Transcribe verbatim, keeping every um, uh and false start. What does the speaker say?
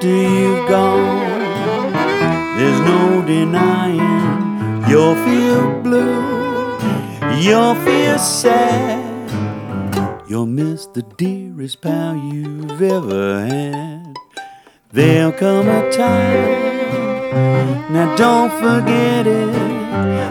after you've gone, there's no denying you'll feel blue, you'll feel sad, you'll miss the dearest pal you've ever had. There'll come a time, now don't forget it,